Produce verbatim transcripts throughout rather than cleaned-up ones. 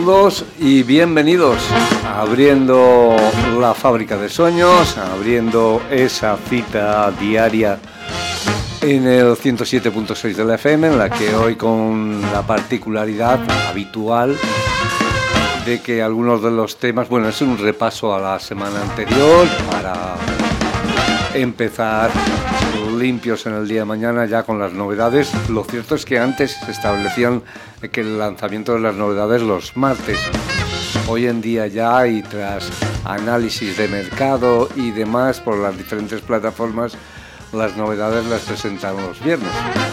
Saludos y bienvenidos a Abriendo la Fábrica de Sueños, abriendo esa cita diaria en el ciento siete punto seis de la F M, en la que hoy con la particularidad habitual de que algunos de los temas, bueno, es un repaso a la semana anterior para empezar limpios en el día de mañana ya con las novedades. Lo cierto es que antes se establecían que el lanzamiento de las novedades los martes. Hoy en día ya, y tras análisis de mercado y demás por las diferentes plataformas, las novedades las presentan los viernes.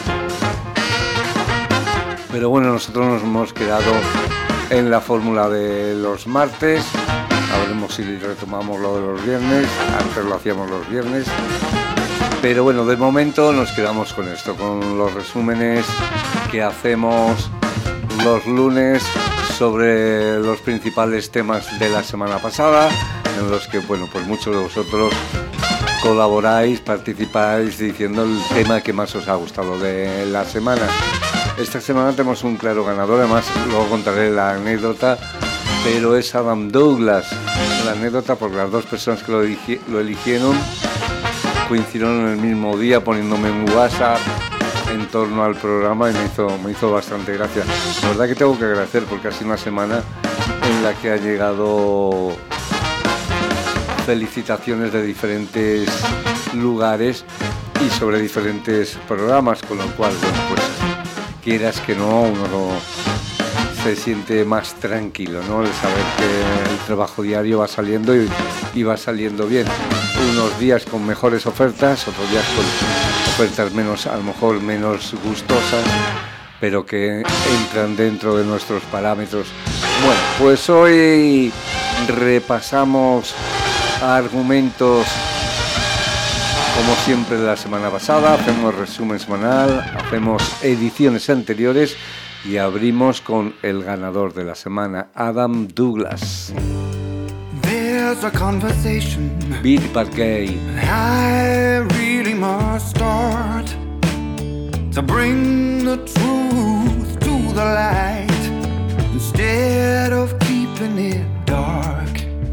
Pero bueno, nosotros nos hemos quedado en la fórmula de los martes. A veremos si retomamos lo de los viernes. Antes lo hacíamos los viernes. Pero bueno, de momento nos quedamos con esto, con los resúmenes que hacemos los lunes sobre los principales temas de la semana pasada, en los que, bueno, pues muchos de vosotros colaboráis, participáis diciendo el tema que más os ha gustado de la semana. Esta semana tenemos un claro ganador, además luego contaré la anécdota, pero es Adam Douglas. La anécdota porque las dos personas que lo, eligi- lo eligieron coincidieron en el mismo día poniéndome en WhatsApp en torno al programa y me hizo, me hizo bastante gracia. La verdad que tengo que agradecer porque ha sido una semana en la que ha llegado felicitaciones de diferentes lugares y sobre diferentes programas, con lo cual, bueno, pues quieras que no, uno no se siente más tranquilo, ¿no? De saber que el trabajo diario va saliendo y, y va saliendo bien. Unos días con mejores ofertas, otros días con ofertas menos, a lo mejor menos gustosas, pero que entran dentro de nuestros parámetros. Bueno, pues hoy repasamos argumentos como siempre de la semana pasada, hacemos resumen semanal, hacemos ediciones anteriores y abrimos con el ganador de la semana, Adam Douglas. There's a conversation Beat but gay. I really must start to bring the truth to the light instead of keeping it dark.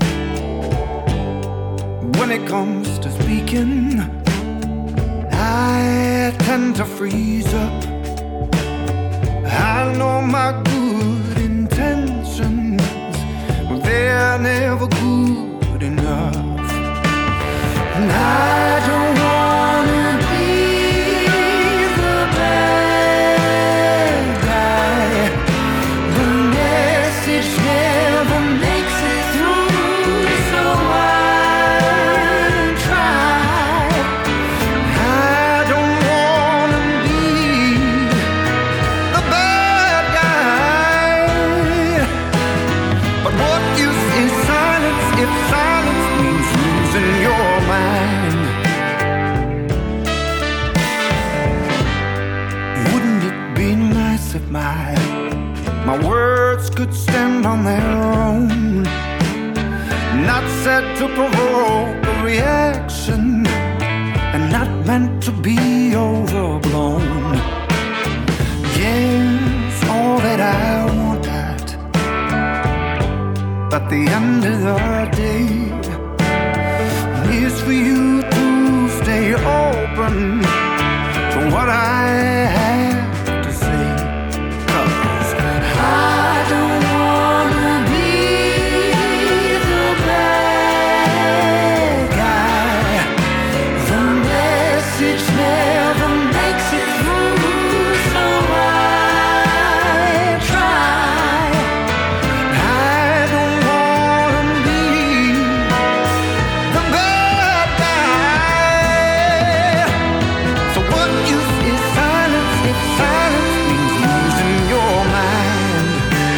When it comes to speaking, I tend to freeze up. I know my good intentions, but they're never good enough. And I don't wanna be the bad guy. The message never makes it through, so I try. I don't wanna be the bad guy. But what use is silence if silence means losing your mind? Wouldn't it be nice if my my words could stand on their own, not said to provoke a reaction, and not meant to be overblown? Yes, all that I want at at the end of the day is for you to stay open to what I have to say. 'Cause I don't wanna be the bad guy. The message never makes it through, so I try. I don't wanna be the bad guy. So what use is silence if silence means losing your mind?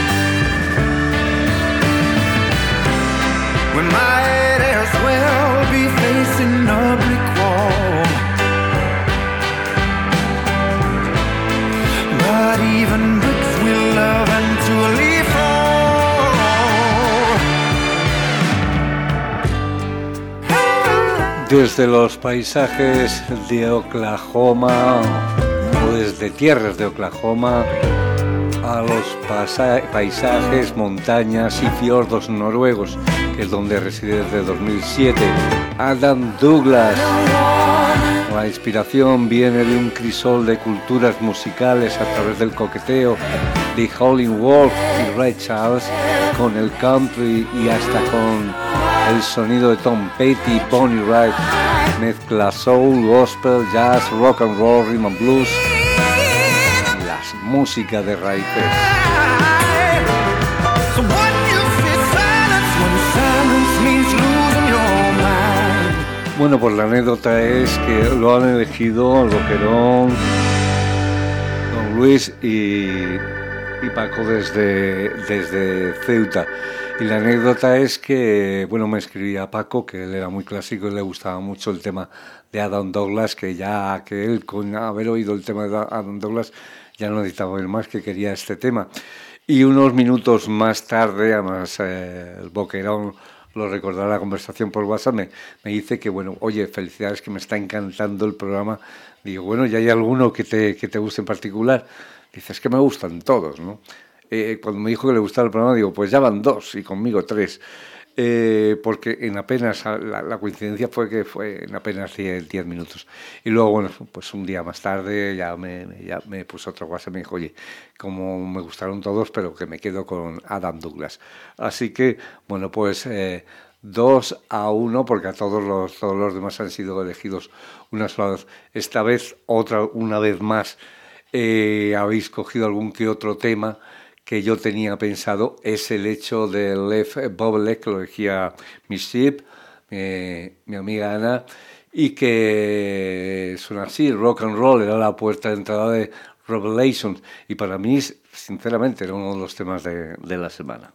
We might as well be facing a brick wall. But even bricks will eventually fall. Desde los paisajes de Oklahoma, o desde tierras de Oklahoma, a los pasa- paisajes, montañas y fiordos noruegos, que es donde reside desde dos mil siete. Adam Douglas. La inspiración viene de un crisol de culturas musicales a través del coqueteo de Howlin' Wolf y Ray Charles con el country y hasta con el sonido de Tom Petty y Bonnie Wright. Mezcla soul, gospel, jazz, rock and roll, rhythm and blues y las músicas de raíces. Bueno, pues la anécdota es que lo han elegido el Boquerón, don Luis y, y Paco desde, desde Ceuta. Y la anécdota es que, bueno, me escribía Paco, que él era muy clásico y le gustaba mucho el tema de Adam Douglas, que ya que él, con haber oído el tema de Adam Douglas, ya no necesitaba oír más, que quería este tema. Y unos minutos más tarde, además, eh, el Boquerón lo recordará la conversación por WhatsApp, me, me dice que, bueno, oye, felicidades, que me está encantando el programa. Digo, bueno, ¿y hay alguno que te, que te guste en particular? Dice, es que me gustan todos, ¿no? Eh, cuando me dijo que le gustaba el programa, digo, pues ya van dos y conmigo tres. Eh, porque en apenas, la, la coincidencia fue que fue en apenas diez minutos. Y luego, bueno, pues un día más tarde ya me, ya me puso otro WhatsApp y me dijo, oye, como me gustaron todos, pero que me quedo con Adam Douglas. Así que, bueno, pues eh, dos a uno, porque a todos los, todos los demás han sido elegidos una sola vez. Esta vez, otra, una vez más, eh, habéis cogido algún que otro tema que yo tenía pensado. Es el hecho de Lev Bobelek, que lo elegía mi Ship, mi, mi amiga Ana, y que suena así, rock and roll, era la puerta de entrada de Revelations, y para mí, sinceramente, era uno de los temas de, de la semana.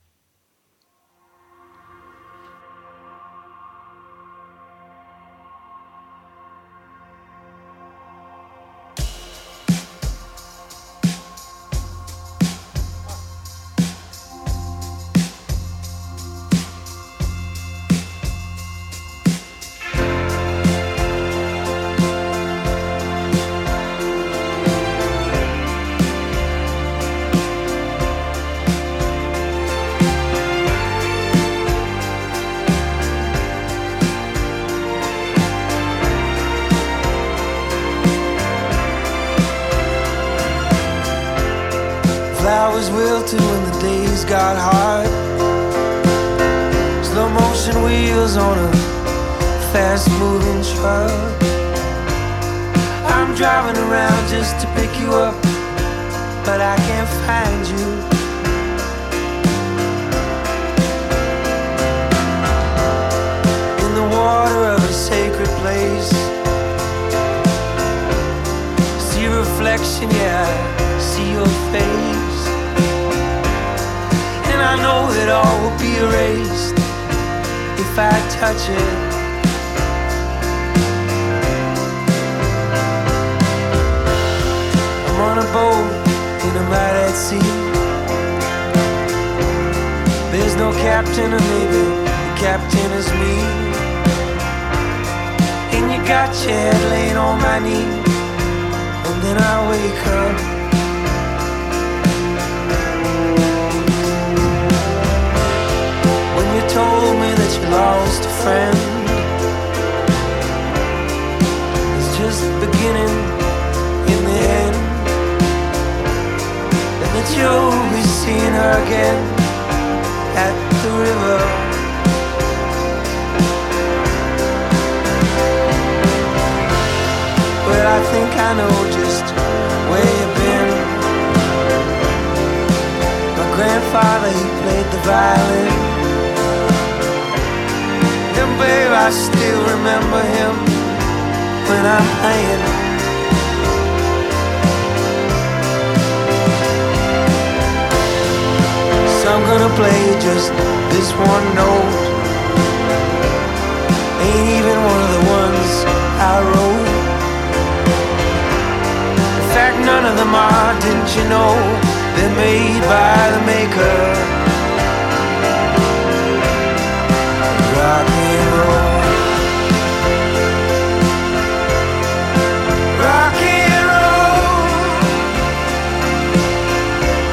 Flowers wilted when the days got hard. Slow motion wheels on a fast moving truck. I'm driving around just to pick you up, but I can't find you. In the water of a sacred place, see reflection, yeah, see your face. I know that all will be erased if I touch it. I'm on a boat and I'm out at sea. There's no captain, or maybe the captain is me. And you got your head laying on my knee, and then I wake up. You told me that you lost a friend. It's just beginning in the end, and that you'll be seeing her again at the river. Well, I think I know just where you've been. My grandfather, he played the violin. And babe, I still remember him when I'm playing. So I'm gonna play just this one note. Ain't even one of the ones I wrote. In fact, none of them are, didn't you know? They're made by the maker. Rock and roll, rock and roll.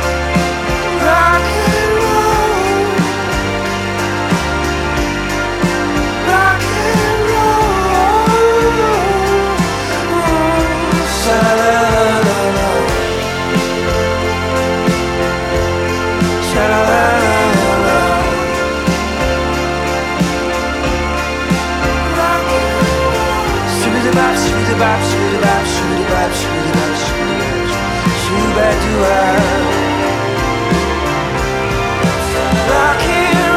bop, shooty bop, shooty bop, shooty bop, shooty bop, rock and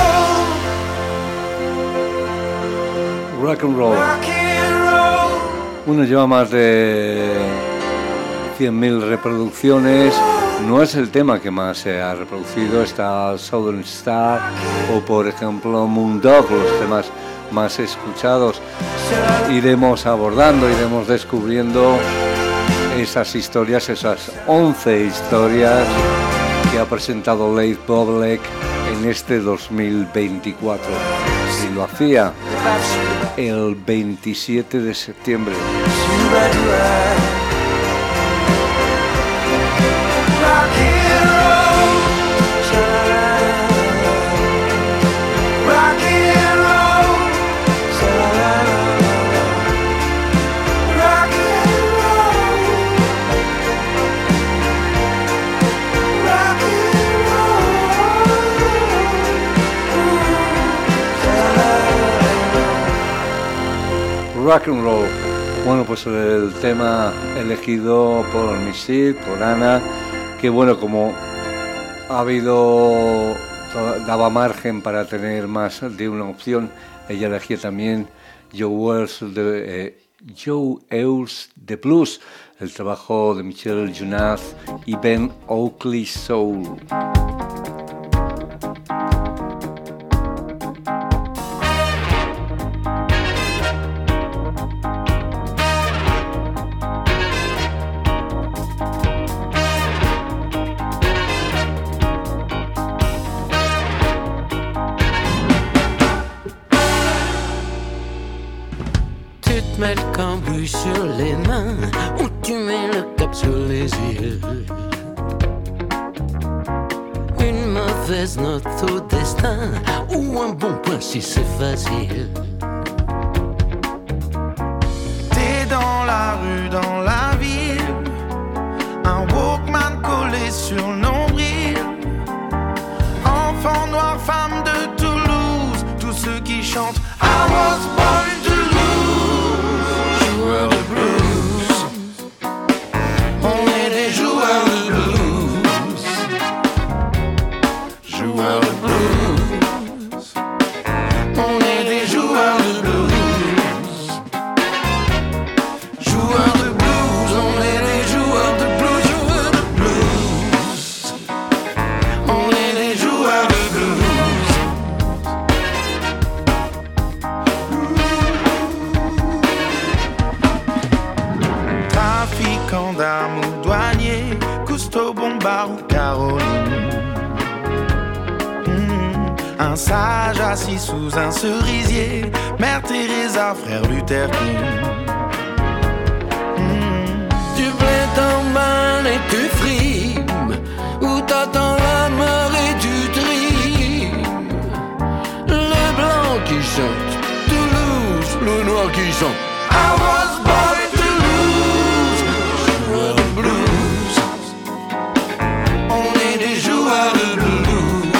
roll, rock and roll. rock and roll. Uno lleva más de cien mil reproducciones. No es el tema que más se ha reproducido, está Southern Star o por ejemplo Moondog, los temas más escuchados. Iremos abordando, iremos descubriendo esas historias, esas once historias que ha presentado Leif Bobek en este dos mil veinticuatro. Y lo hacía el veintisiete de septiembre. Rock and roll. Bueno, pues el tema elegido por Michelle, por Ana, que bueno, como ha habido, daba margen para tener más de una opción, ella elegía también Joe Wells de eh, Joe Earls de Blues, el trabajo de Michelle Jonath y Ben Oakley Soul. Mets le cambouis sur les mains ou tu mets le cap sur les yeux. Une mauvaise note au destin ou un bon point si c'est facile. T'es dans la rue, dans la ville, un Walkman collé sur le nombril. Enfant noir, femme de Toulouse, tous ceux qui chantent I was born to joueurs de blues, on est des joueurs de blues, joueurs de blues, on est des joueurs de blues, joueurs de blues, on est des joueurs de blues, joueurs de blues, on est des joueurs de blues. Gendarme ou douanier, Cousteau, Bombard ou Caroline. Mmh. Un sage assis sous un cerisier, Mère Teresa, Frère Luther King. Mmh. Tu plais ton mal et tu frimes, ou t'attends la mort et tu trimes. Le blanc qui chante, Toulouse, le noir qui chante I was born to lose. Joueurs de blues, on est des joueurs de blues,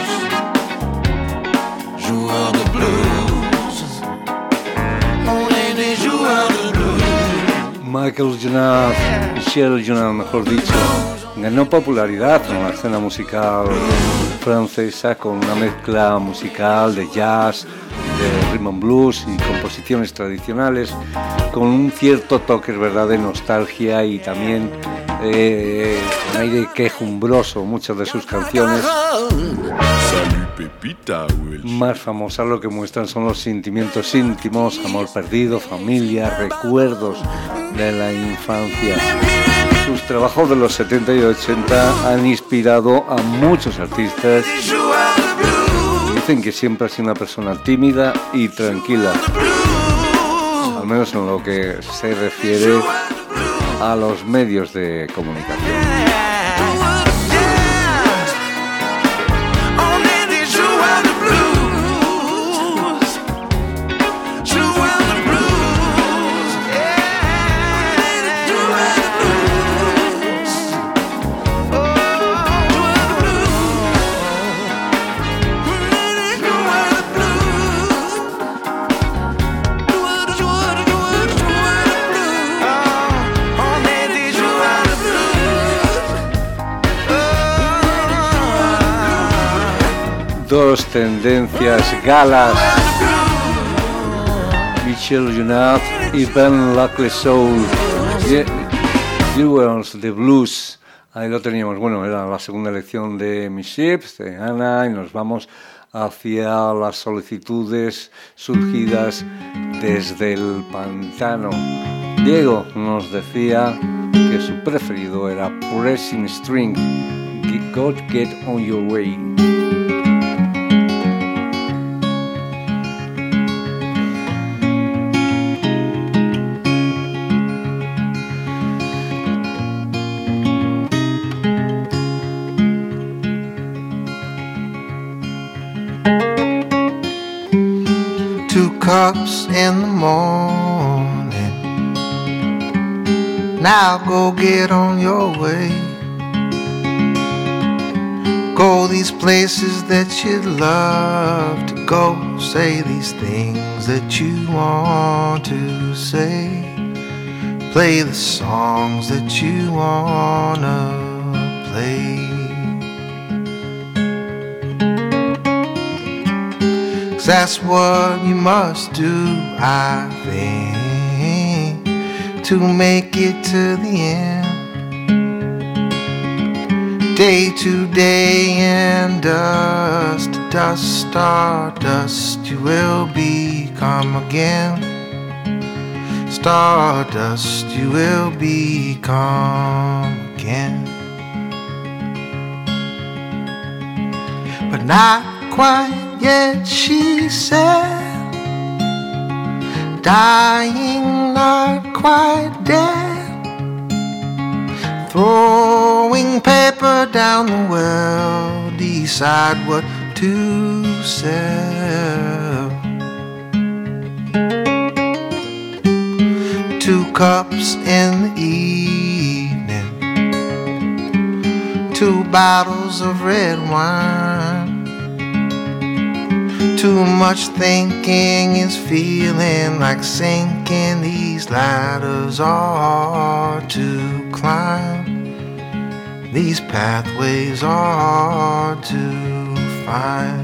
joueurs de blues, on est des joueurs de blues. Michael Jonath, Michelle Jonath, mejor dicho, ganó popularidad en la escena musical francesa con una mezcla musical de jazz, de rhythm and blues y composiciones tradicionales, con un cierto toque, verdad, de nostalgia y también eh, un aire quejumbroso. Muchas de sus canciones más famosas lo que muestran son los sentimientos íntimos, amor perdido, familia, recuerdos de la infancia. Sus trabajos de los setenta y ochenta han inspirado a muchos artistas. Dicen que siempre ha sido una persona tímida y tranquila, al menos en lo que se refiere a los medios de comunicación. I dos tendencias galas, Michel Junat y Ben Luckley Soul, Jewels de Blues. Ahí lo teníamos. Bueno, era la segunda elección de Miss Ships, de Ana, y nos vamos hacia las solicitudes surgidas desde el pantano. Diego nos decía que su preferido era Pressing String, God Get On Your Way. Two cups in the morning, now go get on your way. Go these places that you'd love to go. Say these things that you want to say. Play the songs that you wanna play. 'Cause that's what you must do, I think, to make it to the end. Day to day and dust to dust, stardust you will become again. Stardust you will become again. But not quite yet, she said, dying, not quite dead. Throwing paper down the well, decide what to sell. Two cups in the evening, two bottles of red wine. Too much thinking is feeling like sinking. These ladders are to climb. These pathways are to find.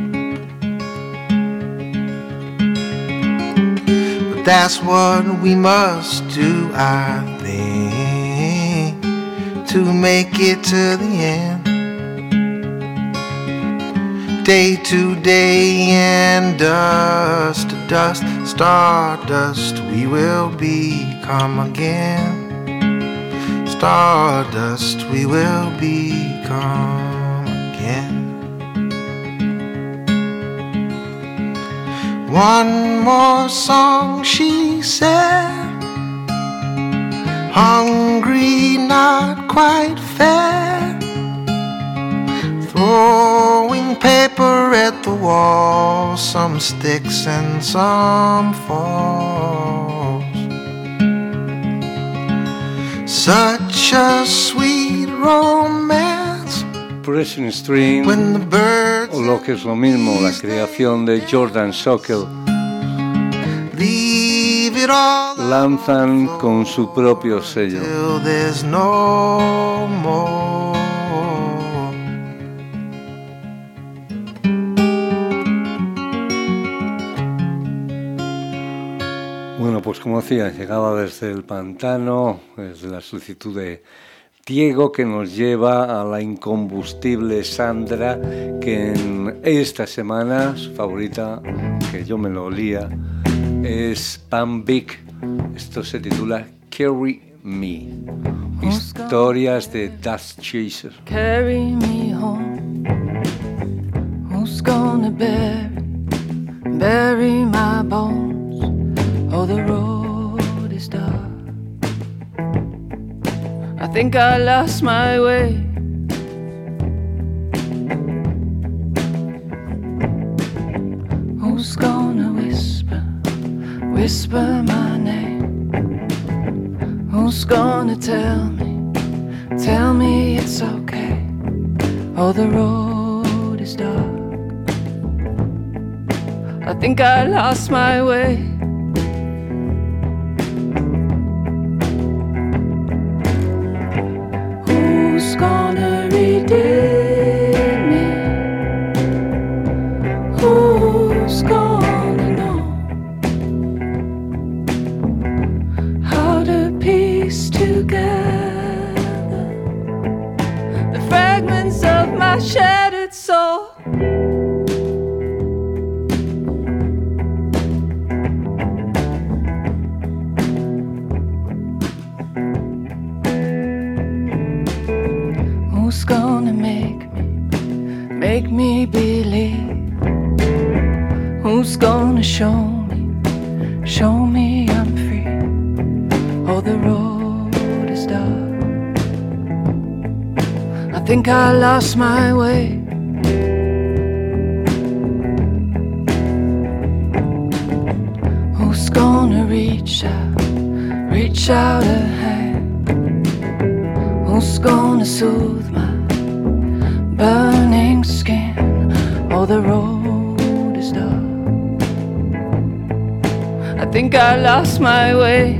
But that's what we must do, I think, to make it to the end. Day to day and dust to dust, stardust we will become again. Stardust we will become again. One more song, she said, hungry, not quite fair. Throwing paper at the wall, some sticks and some falls. Such a sweet romance. Pressing String, When the birds o lo que es lo mismo, la creación de Jordan Sockel, leave it all lanzan con su propio sello. till there's no more. Bueno, pues como decía, llegaba desde el pantano, desde la solicitud de Diego, que nos lleva a la incombustible Sandra, que en esta semana, su favorita, que yo me lo olía, es Pam Vic. Esto se titula Carry Me. Historias de Dust Chaser. Carry me home. Who's gonna bury, bury my bones? Oh, the road is dark. I think I lost my way. Who's gonna whisper, whisper my name? Who's gonna tell me, tell me it's okay? Oh, the road is dark. I think I lost my way. Who's gonna redeem me? together, the fragments of my shattered soul. Who's gonna make me, make me believe? Who's gonna show me, show me I'm free? Oh, the road is dark. I think I lost my way. Who's gonna reach out, reach out a hand? Who's gonna soothe my burning skin? Oh, the road is dark. I think I lost my way.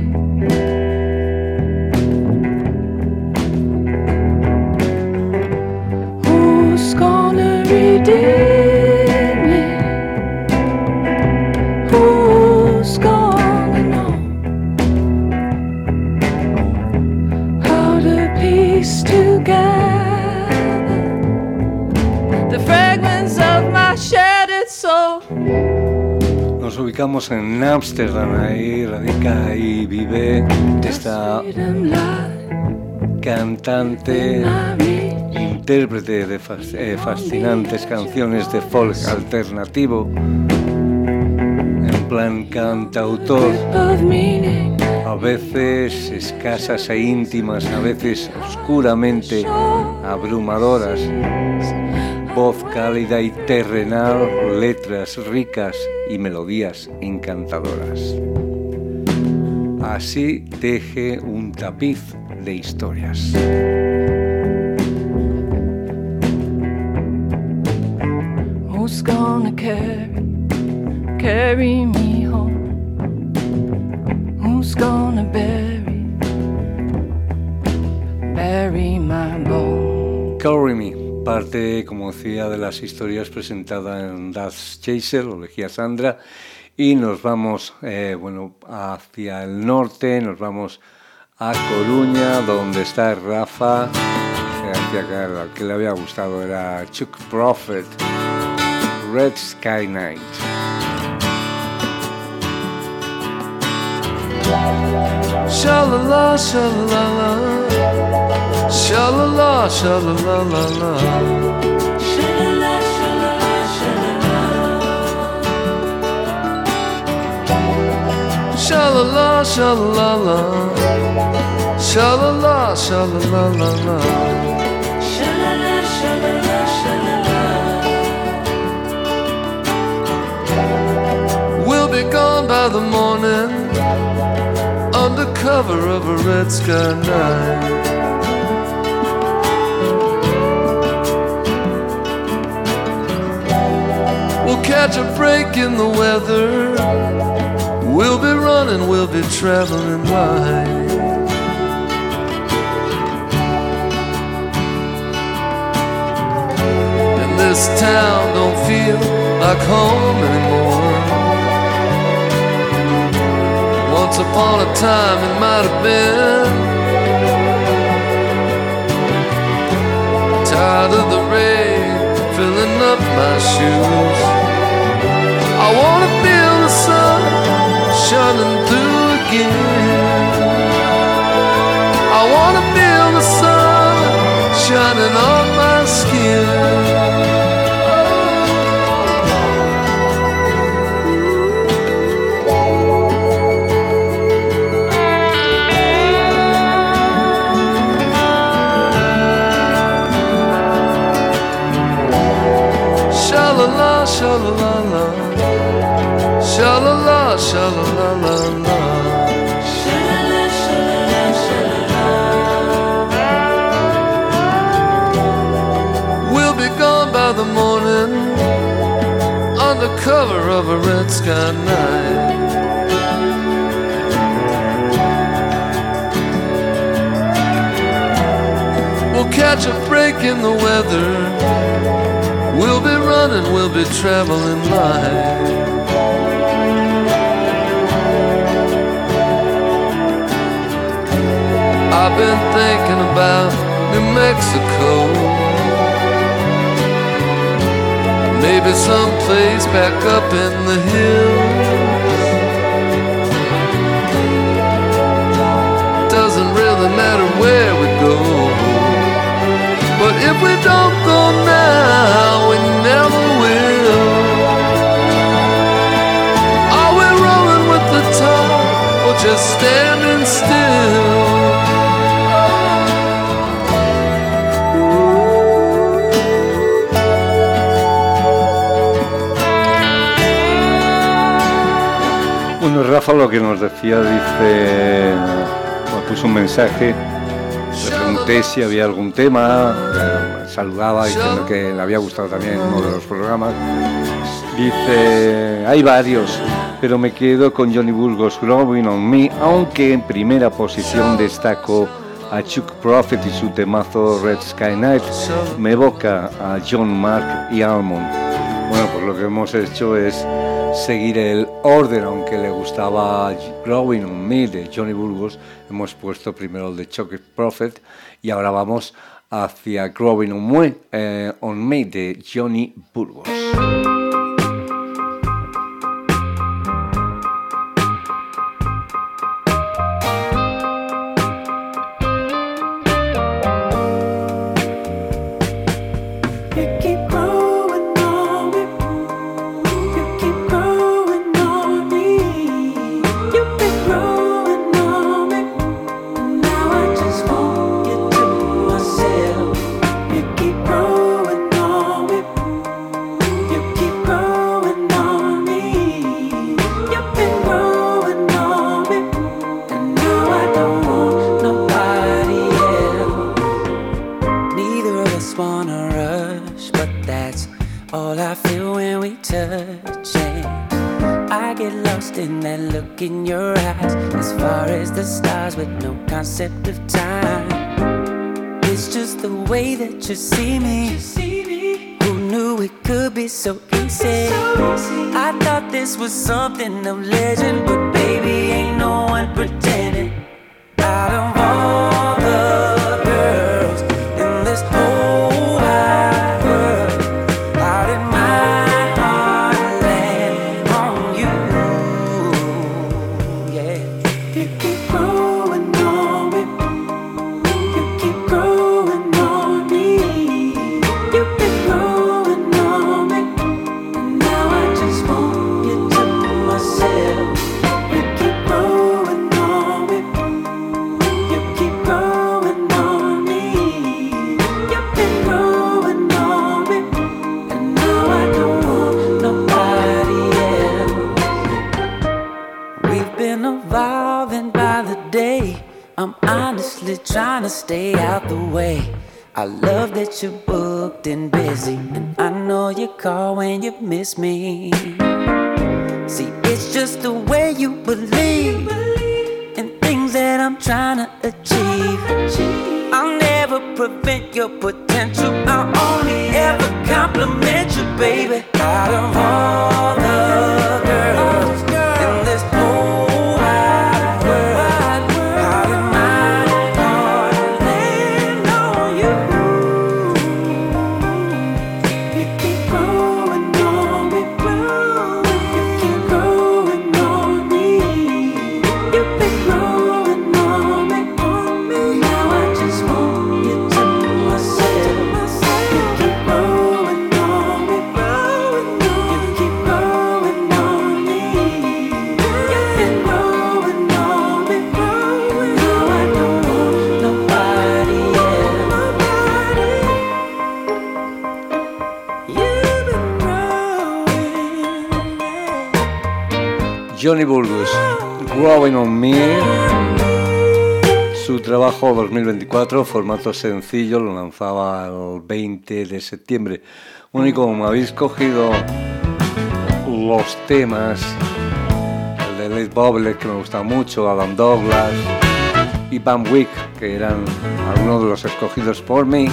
Who's gonna redeem me? Who's gonna know how to piece together the fragments of my shattered soul? Nos ubicamos en Ámsterdam, ahí radica y vive esta cantante, intérprete de fascinantes canciones de folk alternativo, en plan cantautor, a veces escasas e íntimas, a veces oscuramente abrumadoras. Voz cálida y terrenal, letras ricas y melodías encantadoras. Así teje un tapiz de historias. Who's gonna carry, carry me home? Who's gonna bury, bury my bone? Carry Me, parte, como decía, de las historias presentadas en Das Chaser, o Lejía Sandra, y nos vamos eh, bueno, hacia el norte, nos vamos a Coruña, donde está Rafa, que, que, que le había gustado era Chuck Prophet, Red Sky Night. Sha-la-la, sha-la-la, sha-la-la, sha-la-la-la-la. Sha-la-la, sha-la-la, sha-la-la. Sha-la-la, sha-la-la-la, sha-la-la, sha-la-la-la-la. Sha-la-la, sha-la-la, sha-la-la. We'll be gone by the morning, under cover of a red sky night. We'll catch a break in the weather. We'll be running, we'll be traveling light. And this town don't feel like home anymore. Once upon a time it might have been. Tired of the rain filling up my shoes. I wanna feel the sun shining through again. I wanna feel the sun shining on my skin. Sha-la-la, sha-la-la-la, sha-la-la, sha-la-la-la-la. Sha-la-la, sha-la-la, sha-la-la. We'll be gone by the morning, under cover of a red sky night. We'll catch a break in the weather. We'll be running, we'll be traveling light. I've been thinking about New Mexico, maybe someplace back up in the hills. Doesn't really matter where we go, but if we don't go now, we never will. Are we rolling with the tide or just standing still? Bueno, Rafa lo que nos decía, dice, me puso un mensaje, le pregunté si había algún tema, eh, saludaba diciendo que le había gustado también uno de los programas. Dice, hay varios, pero me quedo con Johnny Burgos, Growing on Me, aunque en primera posición destaco a Chuck Prophet y su temazo Red Sky Night, me evoca a John Mark y Almond. Bueno, pues lo que hemos hecho es seguir el orden, aunque le gustaba Growing on Me de Johnny Burgos, hemos puesto primero el de Chuck Prophet y ahora vamos hacia Growing on Me, eh, on Me de Johnny Burgos. You see me, who knew it could be so easy? I thought this was something of legend, but baby, ain't no one pretending. Out of all the girls in this whole wide world, how did my heart land on you? Yeah, you keep growing on me, you keep growing on me. You've been growing on me, and now I just want you to myself. You keep growing on me, you keep growing on me. You've been growing on me, and now I don't want nobody else. We've been evolving by the day. I'm honestly trying to stay out the way. I love that you're booked and busy, and I know you call when you miss me. See, it's just the way you believe in things that I'm trying to achieve. I'll never prevent your potential, I'll only ever compliment you, baby. Out of all the girls in this whole wide world, how did my heart land on you? You keep growing on me, you keep growing on me. You've been growing on me, now I just want you to myself. You keep growing on me, you keep growing on me. You've been growing on me, now I don't want nobody else. You've been growing. Johnny Burgos, Growing on Me, su trabajo dos mil veinticuatro, formato sencillo, lo lanzaba el veinte de septiembre. Bueno, y como me habéis cogido los temas, el de Les Bobler, que me gusta mucho, Adam Douglas y Van Wyck, que eran algunos de los escogidos por mí,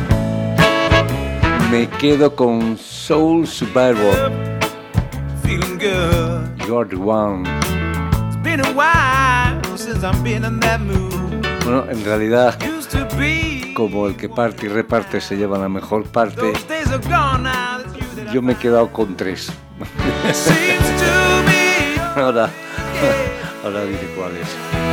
me quedo con Soul Survivor. Feeling good. You're the one. It's been a while since I've been in that mood. Bueno, en realidad, como el que parte y reparte se lleva la mejor parte, yo me he quedado con tres. ahora, ahora diré cuáles.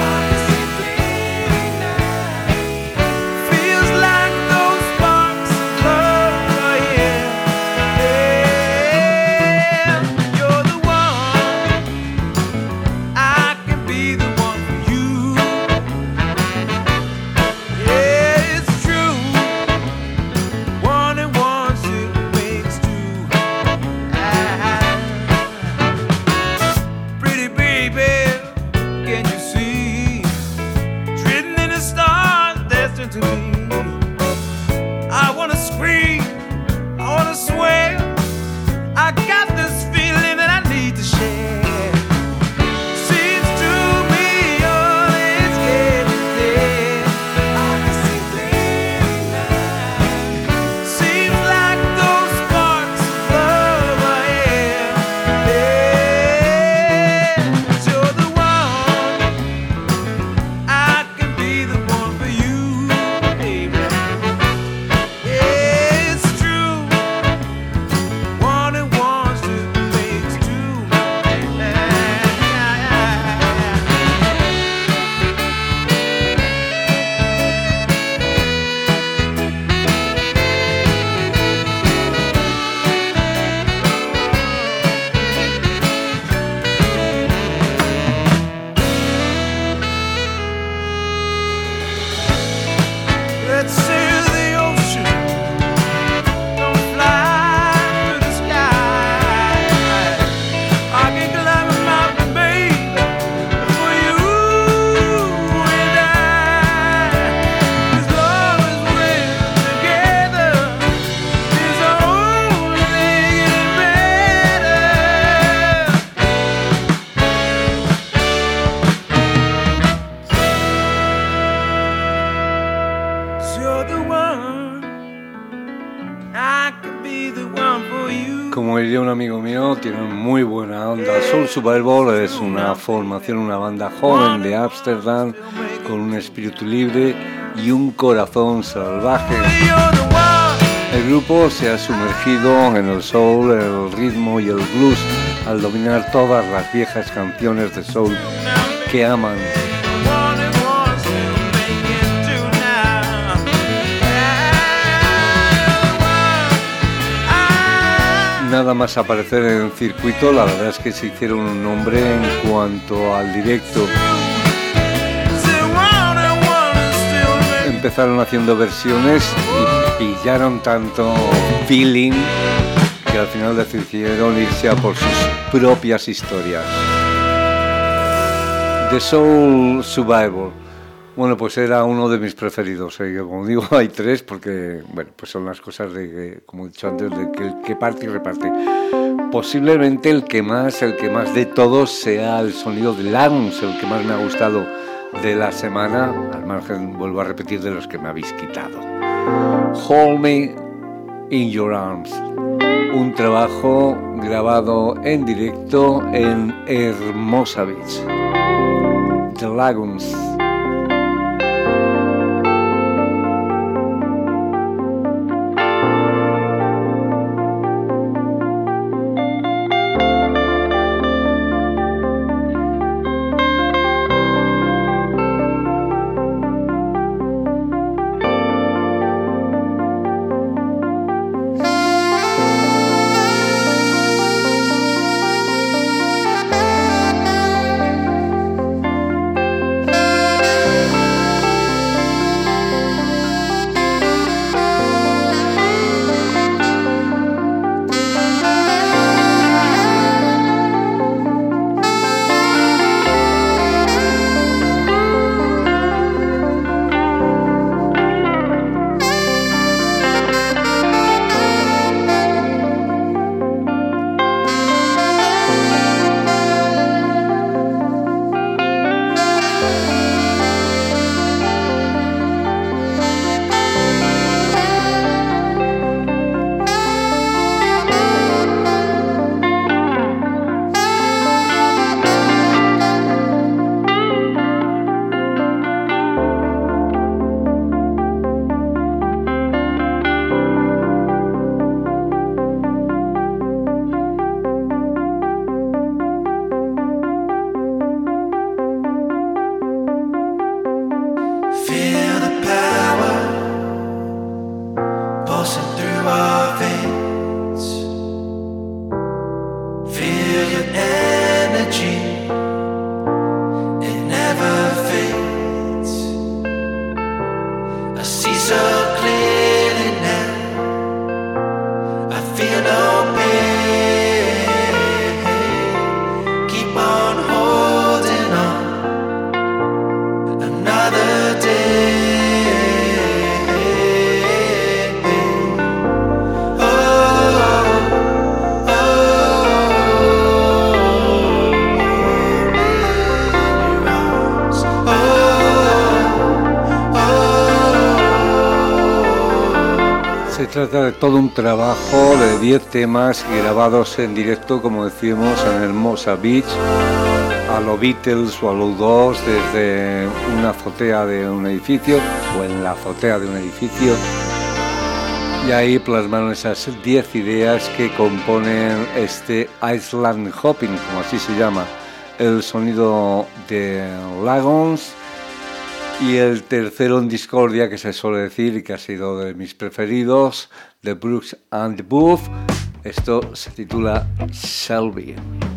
Como diría un amigo mío, tienen muy buena onda. Soul Survivor es una formación, una banda joven de Ámsterdam con un espíritu libre y un corazón salvaje. El grupo se ha sumergido en el soul, el ritmo y el blues al dominar todas las viejas canciones de soul que aman. Nada más aparecer en el circuito, la verdad es que se hicieron un nombre en cuanto al directo. Empezaron haciendo versiones y pillaron tanto feeling que al final decidieron irse a por sus propias historias. The Soul Survivor. Bueno, pues era uno de mis preferidos. ¿eh? Como digo, hay tres porque, bueno, pues son las cosas de, como he dicho antes, de que el que parte y reparte. Posiblemente el que más, el que más de todos sea el sonido de Lance, el que más me ha gustado de la semana, al margen, vuelvo a repetir, de los que me habéis quitado. Hold Me in Your Arms, un trabajo grabado en directo en Hermosa Beach. The Lagoons. Thank Feel the power pulsing through our veins. Feel your energy, it never fades. I see so clearly now, I feel no pain. Keep on holding on, another day. Se trata de todo un trabajo de diez temas grabados en directo, como decíamos, en Hermosa Beach, a los Beatles o a los dos, desde una azotea de un edificio o en la azotea de un edificio, y ahí plasmaron esas diez ideas que componen este Island Hopping, como así se llama, el sonido de Lagons. Y el tercero en discordia, que se suele decir y que ha sido de mis preferidos, The Brooks and the Booth. Esto se titula Shelby.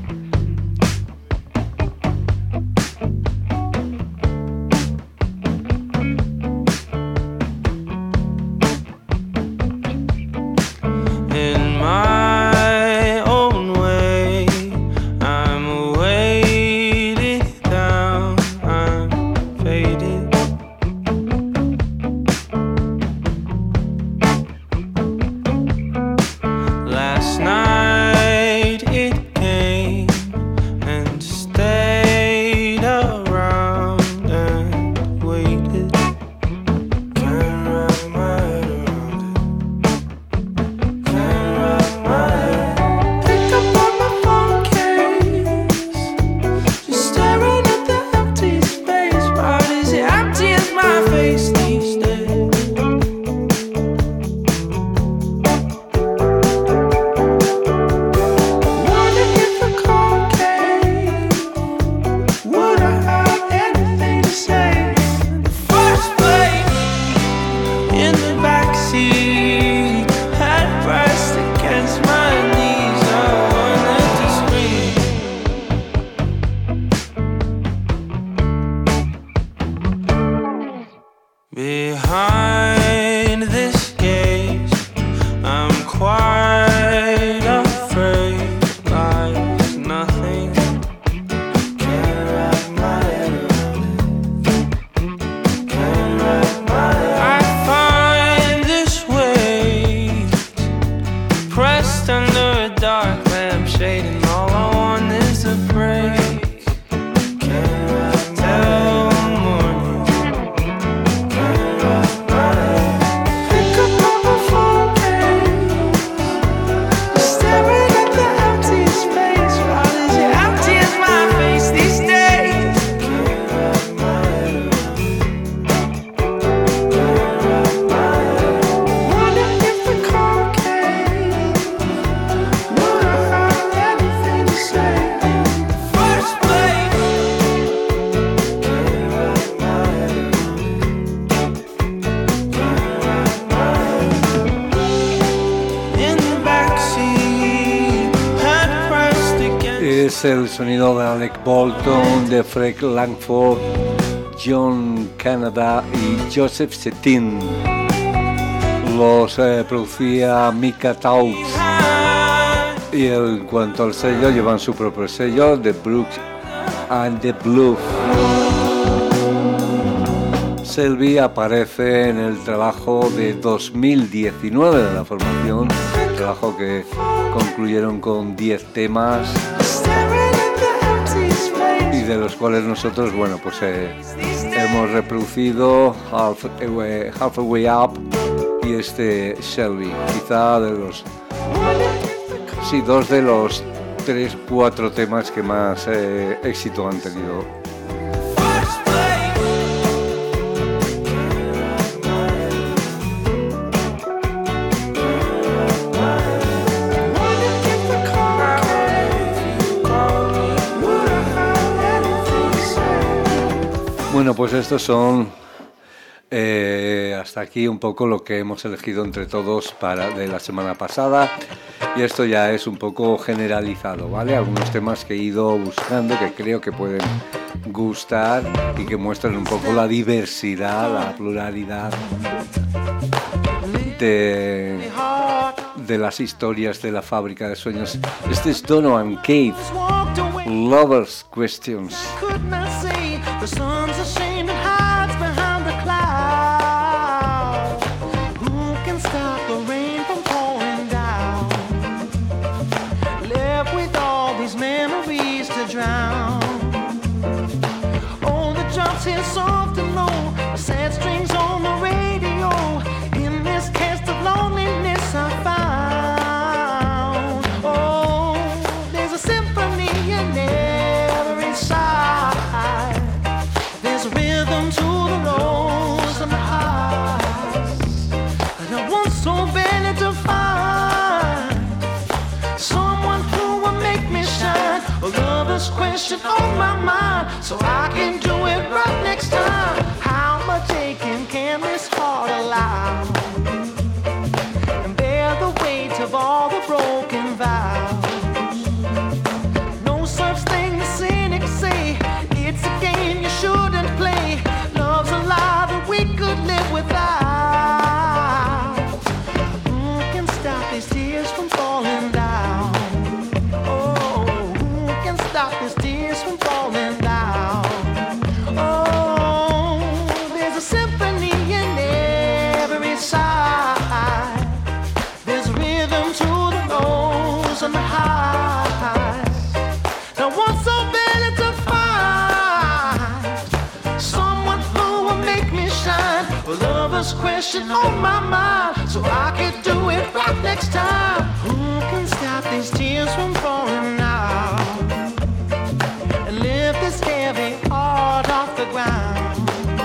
El sonido de Alec Bolton, de Fred Langford, John Canada y Joseph Settin. Los eh, producía Mika Taus. Y en cuanto al sello, llevan su propio sello, The Brooks and the Blues. Shelby aparece en el trabajo de dos mil diecinueve de la formación, un trabajo que concluyeron con diez temas, y de los cuales nosotros, bueno, pues eh, hemos reproducido Half Away, Half Away Up y este Shelby, quizá de los, sí, dos de los tres, cuatro temas que más eh, éxito han tenido. Bueno, pues estos son Eh, hasta aquí un poco lo que hemos elegido entre todos para de la semana pasada, y esto ya es un poco generalizado, ¿vale? Algunos temas que he ido buscando que creo que pueden gustar y que muestran un poco la diversidad, la pluralidad de, de las historias de la fábrica de sueños. Este es Donovan Keith, Lovers Questions. Drown. Oh, the drops hit soft and low, the sad strings on the radio. In this cast of loneliness I found. Oh, there's a symphony in every side. There's a rhythm to the lows and the highs. And I want so badly to find someone who will make me shine. A lover's question on my mind, so I can do it right next time. How much aching can this heart allow, and bear the weight of all the broken vows? No such thing the cynics say, it's a game you shouldn't play. Love's a lie that we could live without. Who can stop these tears from falling down? Stop these tears from falling down. Oh, there's a symphony in every side. There's a rhythm to the lows and the highs. Now what's so better to find someone who will make me shine? A lover's question on my mind, so I can do it right next time. Who can stop these tears from falling down? Lift this heavy heart off the ground.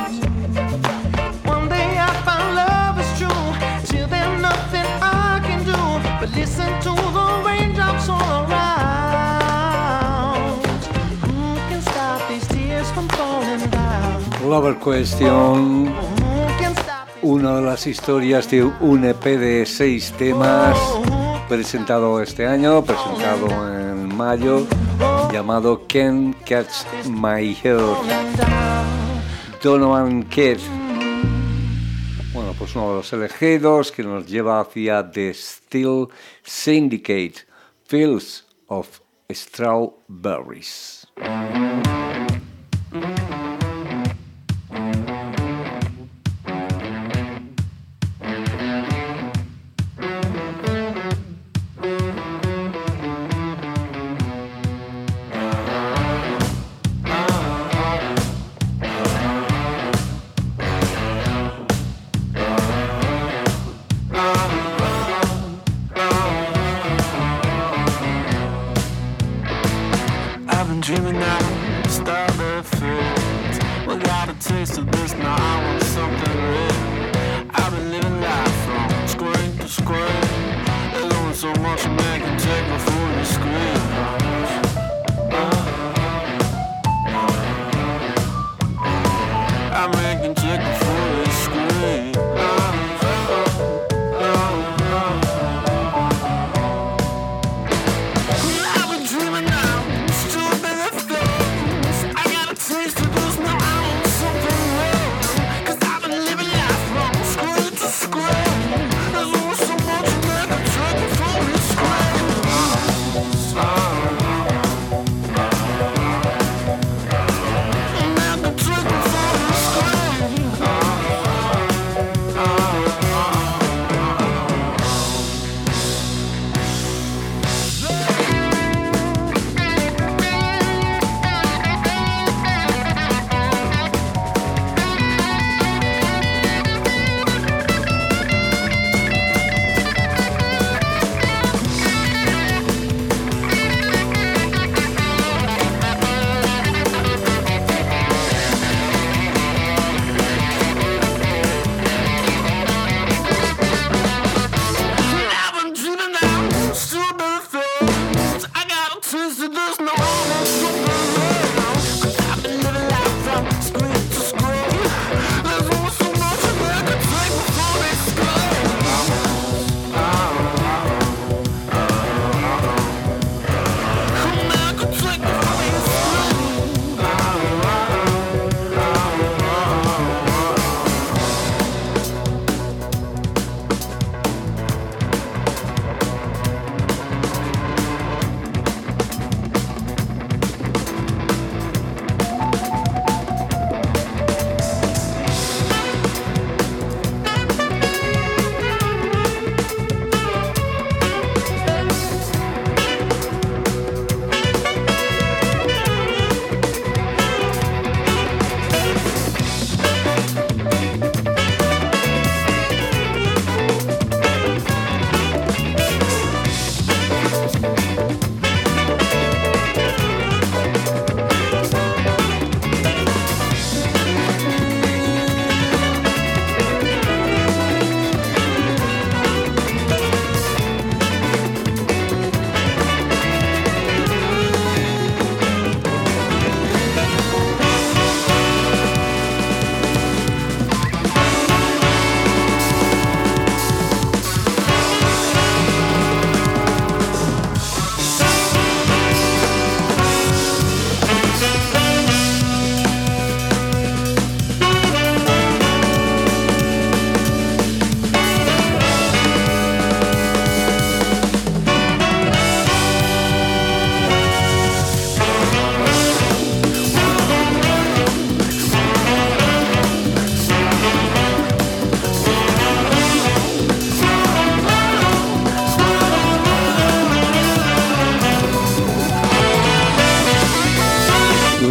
One day I find love is true, till then nothing I can do but listen to the raindrops all around. Who can stop these tears from falling down? Lover Question, una de las historias de un E P de seis temas presentado este año, presentado en mayo, llamado Can't Catch My Heart. Donovan Keith, bueno, pues uno de los elegidos que nos lleva hacia The Steel Syndicate, Fields of Strawberries. Dreaming now, strawberry fields. We got a taste of this now. I want something real. I've been living life from screen to screen. There's only so much a man can take before the screen. A man can take before the screen. Oh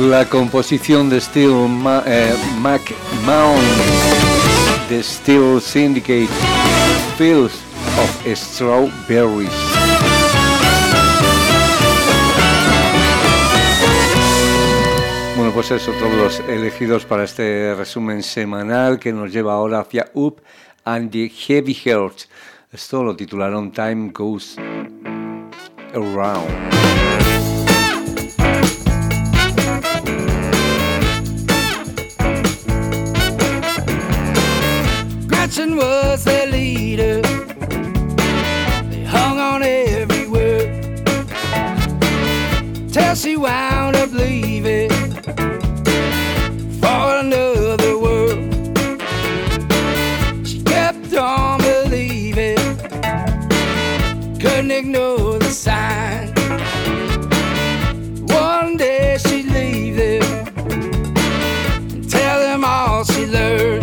la composición de Steel Ma- eh, McMahon de Steel Syndicate, Fields of Strawberries. Bueno, pues eso, todos los elegidos para este resumen semanal que nos lleva ahora hacia Up and the Heavy Hearts. Esto lo titularon Time Goes Around. Gretchen was their leader. They hung on every word till she wound up leaving for another world. She kept on believing, couldn't ignore the sign. One day she'd leave them and tell them all she learned.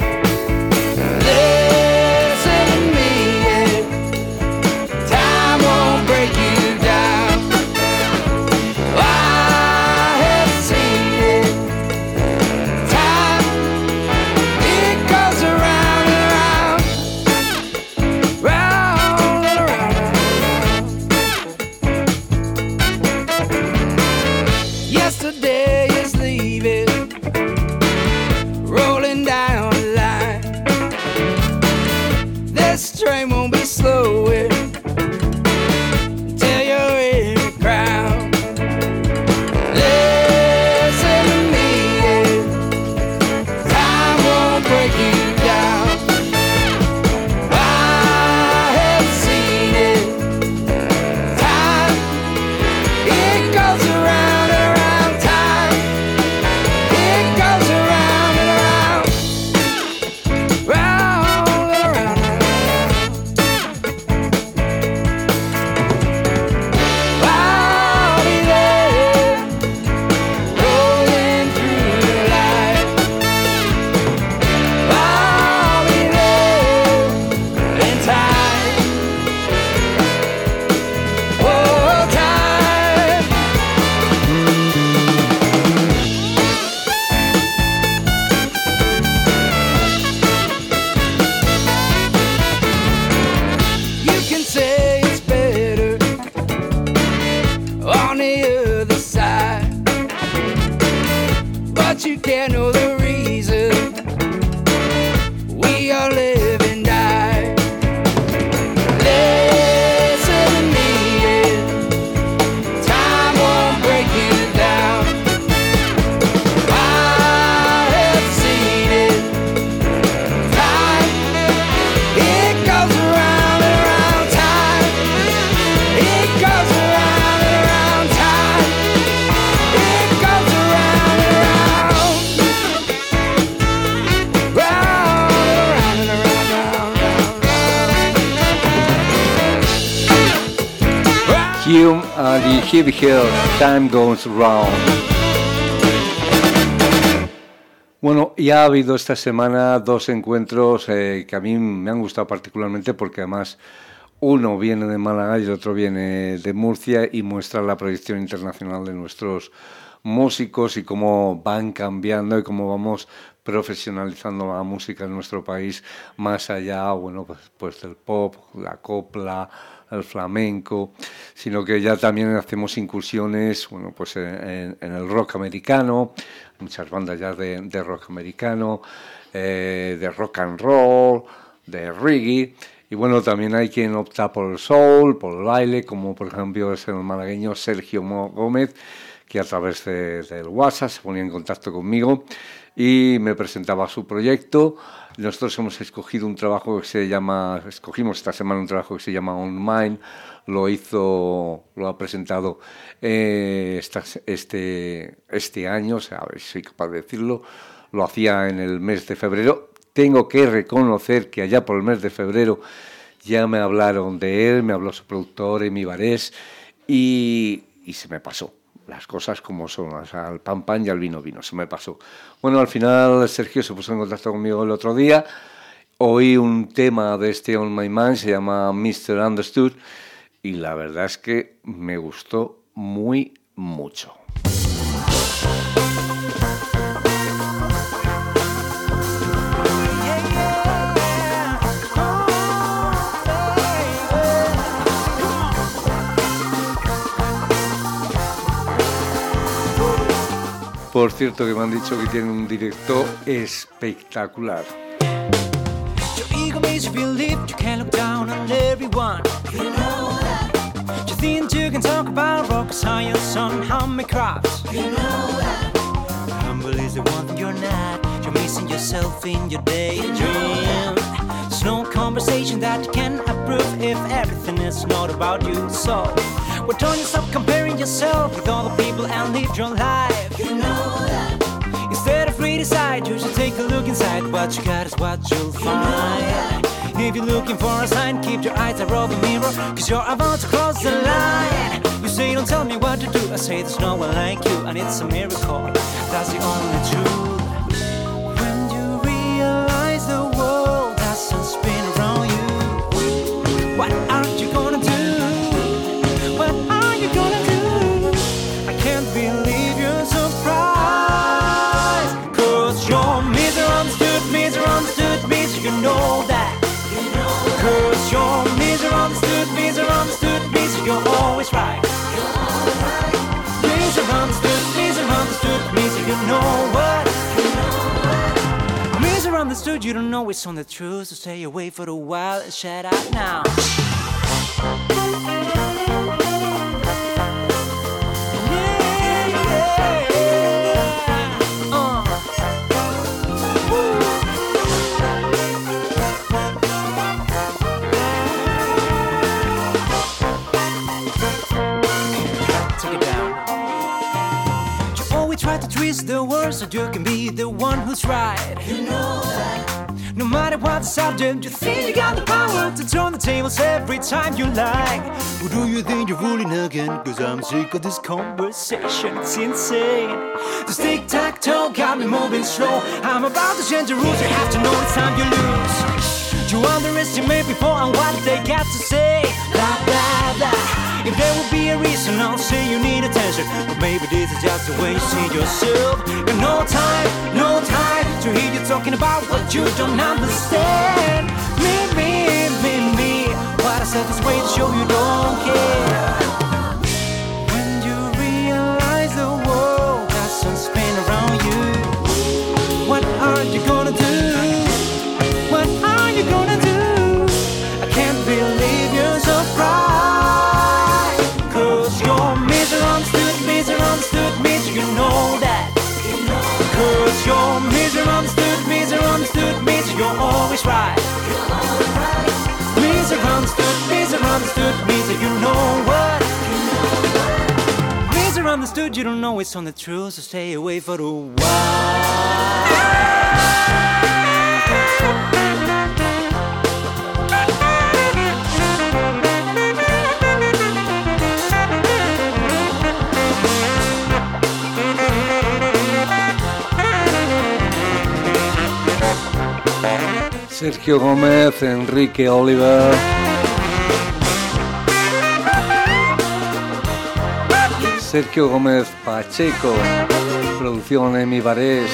Listen to me, yeah. Time won't break you down. I have seen it. Time, it goes around and around, round and around. Yesterday is leaving, rolling down the line. This train won't be slowing until you're in the ground. Listen to me, yeah. Time won't break you down. I have seen it. Time, it goes around and around. Time, it goes around and around, round and around. I'll be there, rolling through the light. I'll be there in time. Oh, time. You can say it's better on the other side, but you can't know the reason we all live and die. Listen to me, yeah. Time won't break you down. I have seen it. Time, it goes around and around. Time, it goes around and around. Time, it goes around and around, round and around and around, round, round. Hume and the Heavy Hearts, Time Goes Round. Bueno, ya ha habido esta semana dos encuentros eh, que a mí me han gustado particularmente porque además uno viene de Málaga y el otro viene de Murcia y muestra la proyección internacional de nuestros músicos y cómo van cambiando y cómo vamos profesionalizando la música en nuestro país más allá, bueno, pues, pues del pop, la copla, el flamenco, sino que ya también hacemos incursiones, bueno, pues en, en el rock americano, muchas bandas ya de, de rock americano, eh, de rock and roll, de reggae, y bueno, también hay quien opta por el soul, por el baile, como por ejemplo es el malagueño Sergio Gómez, que a través de, del WhatsApp se ponía en contacto conmigo y me presentaba su proyecto. Nosotros hemos escogido un trabajo que se llama, escogimos esta semana un trabajo que se llama On Mine, lo hizo, lo ha presentado eh, esta, este, este año, o sea, a ver si soy capaz de decirlo, lo hacía en el mes de febrero. Tengo que reconocer que allá por el mes de febrero ya me hablaron de él, me habló su productor, Emi Barés, y, y se me pasó. Las cosas como son, o sea, al pan pan y al vino vino, se me pasó. Bueno, al final Sergio se puso en contacto conmigo el otro día, oí un tema de este On My Mind, se llama mister Understood, y la verdad es que me gustó muy mucho. Por cierto, que me han dicho que tiene un directo espectacular. Your ego makes you feel lift, you can't look down on everyone. You know that. You think you can talk about rock science on how many crafts. You know that. Humble is the one thing you're not. You're missing yourself in your daydream. There's no conversation that you can approve if everything is not about you. So, why don't you stop comparing yourself with other people and live your life? You know that. Instead of reading side, you should take a look inside. What you got is what you'll find. If you're looking for a sign, keep your eyes above the mirror, cause you're about to cross the line. You say don't tell me what to do, I say there's no one like you, and it's a miracle, that's the only truth. When you realize the world doesn't spin around you, what are you gonna do? What are you gonna do? I can't believe you're surprised, cause you're misunderstood, misunderstood, misunderstood, you know that. Cause you're misunderstood, misunderstood, misunderstood, you're always right. Misunderstood, misunderstood, misunderstood, you know what? Misunderstood, you don't know it's on the truth, so stay away for a while and shut up now. Try to twist the words so you can be the one who's right. You know that. No matter what the subject, you think you got the power to turn the tables every time you like. Who do you think you're ruling again? Cause I'm sick of this conversation, it's insane. This tic-tac-toe got me moving slow. I'm about to change the rules, you have to know it's time you lose. You underestimate people and what they got to say. Blah, blah, blah. If there would be a reason, I'll say you need attention. But maybe this is just the way you see yourself. And no time, no time to hear you talking about what you don't understand. Me, me, me, me. What I said is way to show you don't care. When you realize the world doesn't spin around you, what are you gonna do? What are you gonna do? I can't believe you're surprised. Misunderstood, misunderstood, misunderstood, you know that. Cause you're misunderstood, misunderstood, misunderstood, you're always right. Misunderstood, misunderstood, misunderstood, you know what? Misunderstood, you don't know it's on the truth, so stay away for a while. Sergio Gómez, Enrique Oliver, Sergio Gómez Pacheco, producción Emi Barés,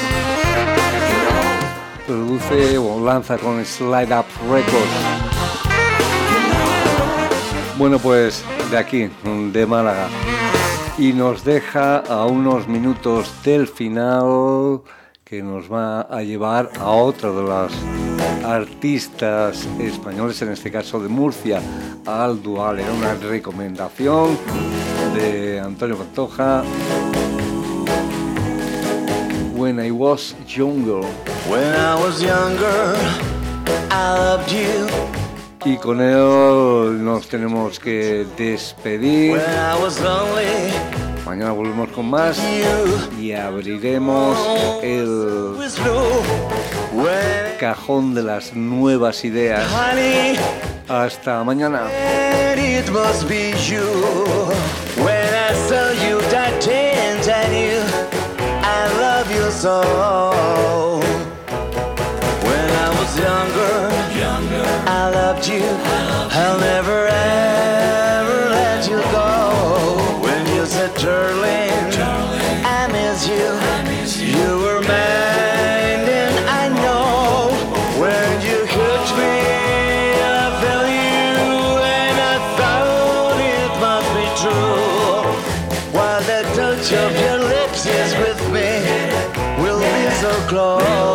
produce o lanza con Slide Up Records. Bueno, pues de aquí, de Málaga, y nos deja a unos minutos del final, que nos va a llevar a otro de las artistas españoles, en este caso de Murcia, Al Dual. Era una recomendación de Antonio Pantoja. When I was younger. When I was younger, I loved you. Y con él nos tenemos que despedir. When I was lonely, mañana volvemos con más y abriremos el cajón de las nuevas ideas. Hasta mañana. It must be you. When I saw you that day and I knew I love you so. When I was younger, younger I loved you. I'll never ever let you go. When you said, darling, darling, I miss you. years with me will be so close.